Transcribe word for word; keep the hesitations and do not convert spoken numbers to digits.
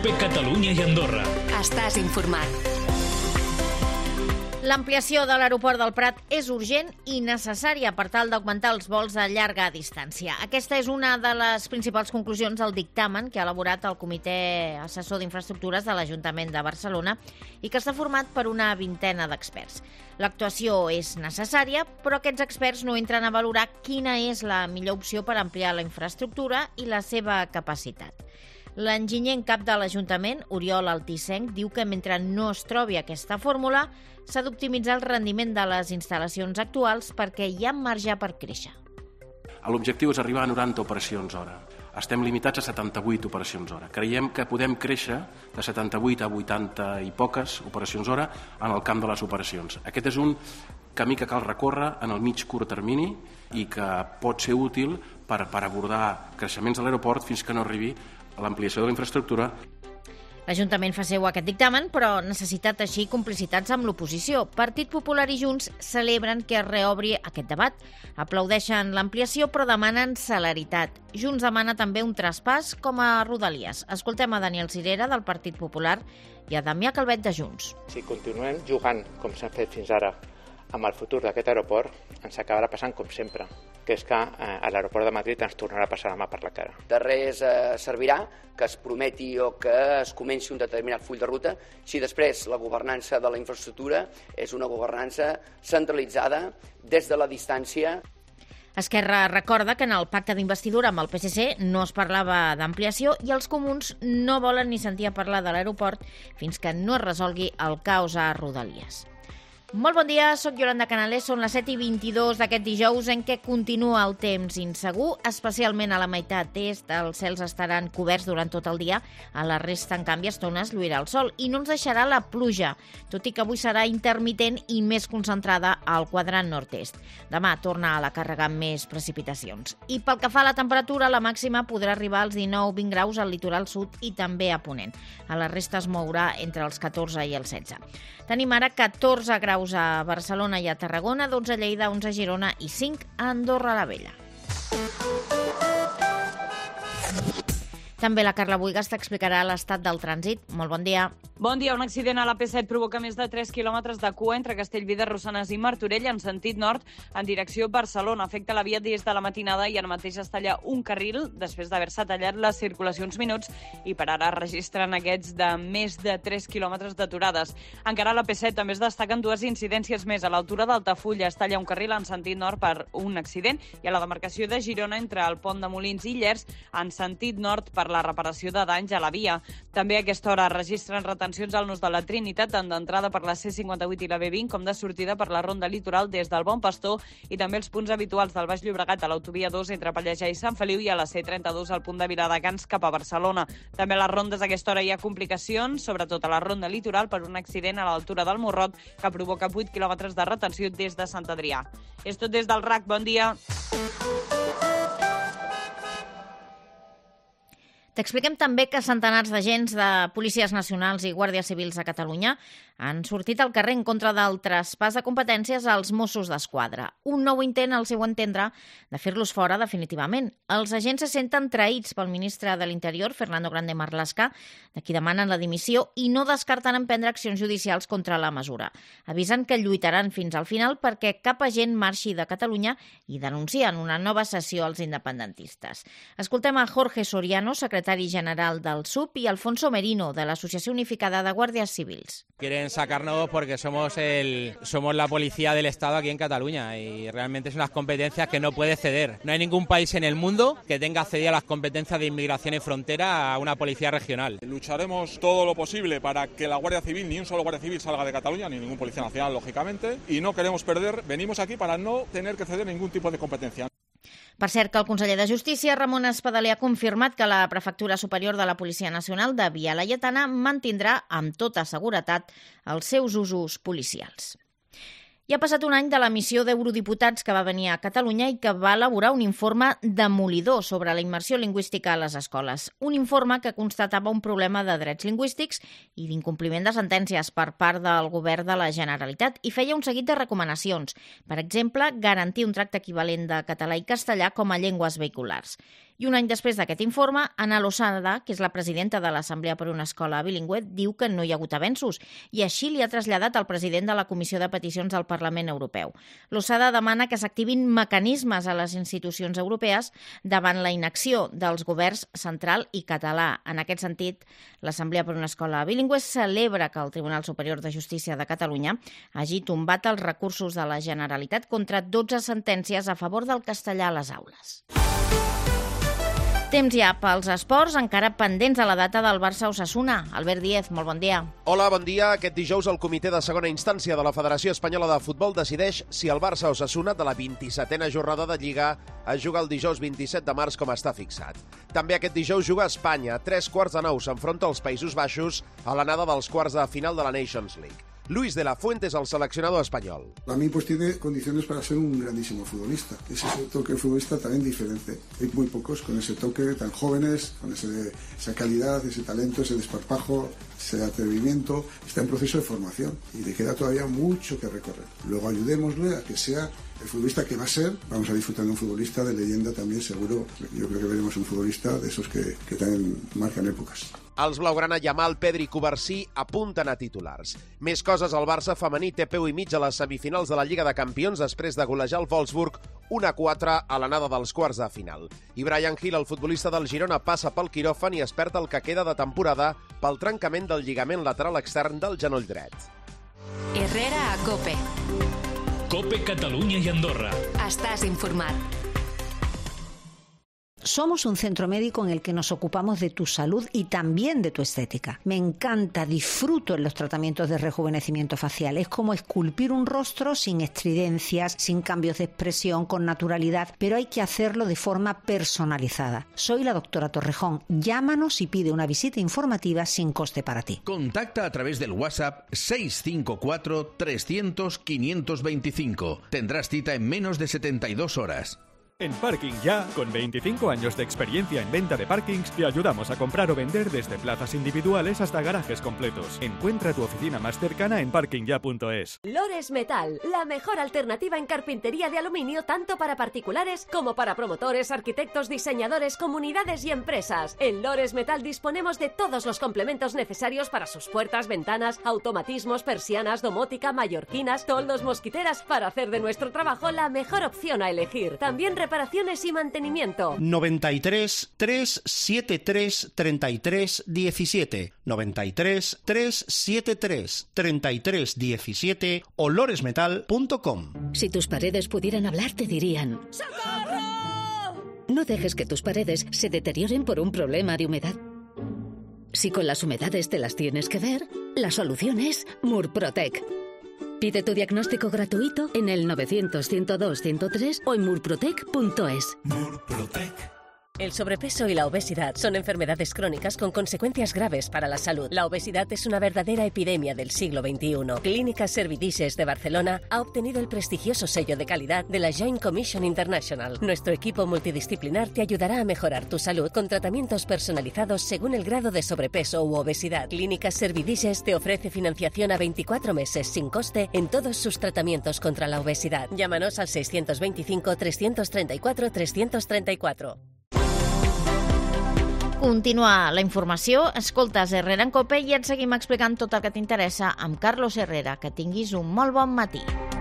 P Catalunya i Andorra. Estàs informat. L'ampliació de l'aeroport del Prat és urgent i necessària per tal d'augmentar els vols a llarga distància. Aquesta és una de les principals conclusions del dictamen que ha elaborat el Comitè Assessor d'Infraestructures de l'Ajuntament de Barcelona i que està format per una vintena d'experts. L'actuació és necessària, però aquests experts no entren a valorar quina és la millor opció per ampliar la infraestructura i la seva capacitat. L'enginyer en cap de l'Ajuntament, Oriol Altissenc, diu que mentre no es trobi aquesta fórmula, s'ha d'optimitzar el rendiment de les instal·lacions actuals perquè hi ha marge per créixer. L'objectiu és arribar a noranta operacions hora. Estem limitats a setanta-vuit operacions hora. Creiem que podem créixer de setanta-vuit a vuitanta i poques operacions hora en el camp de les operacions. Aquest és un camí que cal recórrer en el mig curt termini i que pot ser útil per, per abordar creixements de l'aeroport fins que no arribi a l'ampliació de la infraestructura. L'Ajuntament fa seu aquest dictamen, però necessita teixir complicitats amb l'oposició. Partit Popular i Junts celebren que es reobri aquest debat. Aplaudeixen l'ampliació, però demanen celeritat. Junts demana també un traspàs com a Rodalies. Escoltem a Daniel Cirera, del Partit Popular, i a Damià Calvet, de Junts. Si continuem jugant, com s'ha fet fins ara, amb el futur d'aquest aeroport, ens acabarà passant com sempre, que és que eh, a l'aeroport de Madrid ens tornarà a passar la mà per la cara. De res eh, servirà que es prometi o que es comenci un determinat full de ruta si després la governança de la infraestructura és una governança centralitzada des de la distància. Esquerra recorda que en el pacte d'investidura amb el P S C no es parlava d'ampliació i els comuns no volen ni sentir a parlar de l'aeroport fins que no es resolgui el caos a Rodalies. Molt bon dia, soc Yolanda Canales, són les set i vint-i-dos d'aquest dijous en què continua el temps insegur, especialment a la meitat est. Els cels estaran coberts durant tot el dia, a la resta, en canvi, estones lluirà el sol i no ens deixarà la pluja, tot i que avui serà intermitent i més concentrada al quadrant nord-est. Demà torna a la càrrega amb més precipitacions. I pel que fa a la temperatura, la màxima podrà arribar als dinou a vint graus al litoral sud i també a Ponent. A la resta es mourà entre els catorze i els setze. Tenim ara catorze graus a Barcelona i a Tarragona, dotze a Lleida, onze a Girona i cinc a Andorra la Vella. També la Carla Buigas t'explicarà l'estat del trànsit. Molt bon dia. Bon dia. Un accident a la P set provoca més de tres quilòmetres de cua entre Castellví de Rosanes i Martorell en sentit nord en direcció Barcelona. Afecta la via des de la matinada i ara mateix es talla un carril després d'haver-se tallat les circulacions minuts i per ara registren aquests de més de tres quilòmetres d'aturades. Encara a la P set també es destaquen dues incidències més. A l'altura d'Altafulla es talla un carril en sentit nord per un accident i a la demarcació de Girona entre el pont de Molins i Llers en sentit nord per la reparació de danys a la via. També a aquesta hora registren retencions al nus de la Trinitat, tant d'entrada per la C cinquanta-vuit i la B vint com de sortida per la ronda litoral des del Bon Pastor i també els punts habituals del Baix Llobregat a l'autovia dos entre Pallejà i Sant Feliu i a la C trenta-dos al punt de Viladecans cap a Barcelona. També a les rondes a aquesta hora hi ha complicacions, sobretot a la ronda litoral per un accident a l'altura del Morrot que provoca vuit quilòmetres de retenció des de Sant Adrià. És tot des del R A C. Bon dia. T'expliquem també que centenars d'agents de policies nacionals i guàrdies civils a Catalunya han sortit al carrer en contra del traspàs de competències als Mossos d'Esquadra. Un nou intent, al seu entendre, de fer-los fora definitivament. Els agents se senten traïts pel ministre de l'Interior, Fernando Grande Marlaska, de qui demanen la dimissió i no descarten emprendre accions judicials contra la mesura. Avisen que lluitaran fins al final perquè cap agent marxi de Catalunya i denuncien una nova sessió als independentistes. Escoltem a Jorge Soriano, secretari general del S U P, i Alfonso Merino, de l'Associació Unificada de Guàrdies Civils. Quieren sacarnos porque somos el somos la policía del Estado aquí en Cataluña y realmente son unas competencias que no puede ceder. No hay ningún país en el mundo que tenga cedidas las competencias de inmigración y frontera a una policía regional. Lucharemos todo lo posible para que la Guardia Civil, ni un solo Guardia Civil salga de Cataluña, ni ningún policía nacional, lógicamente, y no queremos perder, venimos aquí para no tener que ceder ningún tipo de competencia. Per cert, que el conseller de Justícia, Ramon Espadaler, ha confirmat que la Prefectura Superior de la Policia Nacional de Via Laietana mantindrà amb tota seguretat els seus usos policials. I ha passat un any de la missió d'eurodiputats que va venir a Catalunya i que va elaborar un informe demolidor sobre la immersió lingüística a les escoles. Un informe que constatava un problema de drets lingüístics i d'incompliment de sentències per part del govern de la Generalitat i feia un seguit de recomanacions. Per exemple, garantir un tracte equivalent de català i castellà com a llengües vehiculars. I un any després d'aquest informe, Ana Losada, que és la presidenta de l'Assemblea per una Escola Bilingüe, diu que no hi ha hagut avenços i així li ha traslladat al president de la Comissió de Peticions del Parlament Europeu. Losada demana que s'activin mecanismes a les institucions europees davant la inacció dels governs central i català. En aquest sentit, l'Assemblea per una Escola Bilingüe celebra que el Tribunal Superior de Justícia de Catalunya hagi tombat els recursos de la Generalitat contra dotze sentències a favor del castellà a les aules. Temps ja pels esports, encara pendents a la data del Barça-Osasuna. Albert Díez, molt bon dia. Hola, bon dia. Aquest dijous el comitè de segona instància de la Federació Espanyola de Futbol decideix si el Barça-Osasuna de la vint-i-setena jornada de Lliga es juga el dijous vint-i-set de març com està fixat. També aquest dijous juga Espanya. A tres quarts de nou s'enfronta als Països Baixos a l'anada dels quarts de final de la Nations League. Luis de la Fuente es el seleccionador español. A mí pues tiene condiciones para ser un grandísimo futbolista. Ese es el toque futbolista también diferente. Hay muy pocos con ese toque, tan jóvenes, con ese, esa calidad, ese talento, ese desparpajo, ese atrevimiento. Está en proceso de formación y le queda todavía mucho que recorrer. Luego ayudémosle a que sea el futbolista que va a ser. Vamos a disfrutar de un futbolista de leyenda también, seguro. Yo creo que veremos un futbolista de esos que, que también marcan épocas. Els blaugrana Yamal, Pedri i Covarsí apunten a titulars. Més coses, el Barça femení té peu i mig a les semifinals de la Lliga de Campions després de golejar el Wolfsburg un a quatre a l'anada dels quarts de final. I Bryan Gil, el futbolista del Girona, passa pel quiròfan i es perd el que queda de temporada pel trencament del lligament lateral extern del genoll dret. Herrera a COPE. COPE Catalunya i Andorra. Estàs informat. Somos un centro médico en el que nos ocupamos de tu salud y también de tu estética. Me encanta, disfruto en los tratamientos de rejuvenecimiento facial. Es como esculpir un rostro sin estridencias, sin cambios de expresión, con naturalidad, pero hay que hacerlo de forma personalizada. Soy la doctora Torrejón. Llámanos y pide una visita informativa sin coste para ti. Contacta a través del WhatsApp seis cinco cuatro, trescientos, quinientos veinticinco. Tendrás cita en menos de setenta y dos horas. En Parking Ya, con veinticinco años de experiencia en venta de parkings, te ayudamos a comprar o vender desde plazas individuales hasta garajes completos. Encuentra tu oficina más cercana en parking ya punto es. Lores Metal, la mejor alternativa en carpintería de aluminio tanto para particulares como para promotores, arquitectos, diseñadores, comunidades y empresas. En Lores Metal disponemos de todos los complementos necesarios para sus puertas, ventanas, automatismos, persianas, domótica, mallorquinas, toldos, mosquiteras, para hacer de nuestro trabajo la mejor opción a elegir. También reparaciones y mantenimiento. noventa y tres, trescientos setenta y tres, treinta y tres, diecisiete. noventa y tres, trescientos setenta y tres, treinta y tres, diecisiete o loresmetal punto com. Si tus paredes pudieran hablar, te dirían: ¡Socorro! No dejes que tus paredes se deterioren por un problema de humedad. Si con las humedades te las tienes que ver, la solución es Murprotec. Pide tu diagnóstico gratuito en el novecientos, ciento dos, ciento tres o en murprotec punto es. Murprotec. El sobrepeso y la obesidad son enfermedades crónicas con consecuencias graves para la salud. La obesidad es una verdadera epidemia del siglo veintiuno. Clínica Servidices de Barcelona ha obtenido el prestigioso sello de calidad de la Joint Commission International. Nuestro equipo multidisciplinar te ayudará a mejorar tu salud con tratamientos personalizados según el grado de sobrepeso u obesidad. Clínica Servidices te ofrece financiación a veinticuatro meses sin coste en todos sus tratamientos contra la obesidad. Llámanos al seiscientos veinticinco, trescientos treinta y cuatro, trescientos treinta y cuatro. Continua la informació, escoltes Herrera en COPE i et seguim explicant tot el que t'interessa amb Carlos Herrera. Que tinguis un molt bon matí.